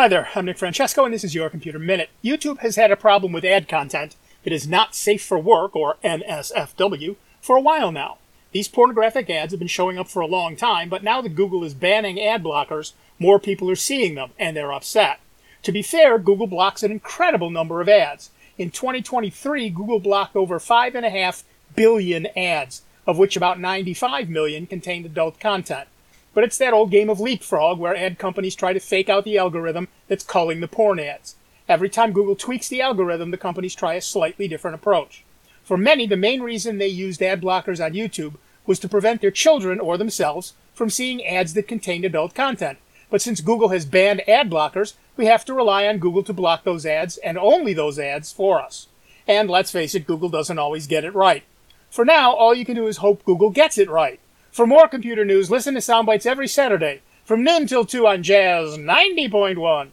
Hi there, I'm Nick Francesco, and this is Your Computer Minute. YouTube has had a problem with ad content that is not safe for work, or NSFW, for a while now. These pornographic ads have been showing up for a long time, but now that Google is banning ad blockers, more people are seeing them, and they're upset. To be fair, Google blocks an incredible number of ads. In 2023, Google blocked over 5.5 billion ads, of which about 95 million contained adult content. But it's that old game of leapfrog where ad companies try to fake out the algorithm that's culling the porn ads. Every time Google tweaks the algorithm, the companies try a slightly different approach. For many, the main reason they used ad blockers on YouTube was to prevent their children or themselves from seeing ads that contained adult content. But since Google has banned ad blockers, we have to rely on Google to block those ads, and only those ads, for us. And let's face it, Google doesn't always get it right. For now, all you can do is hope Google gets it right. For more computer news, listen to Soundbites every Saturday from noon till 2 on Jazz 90.1.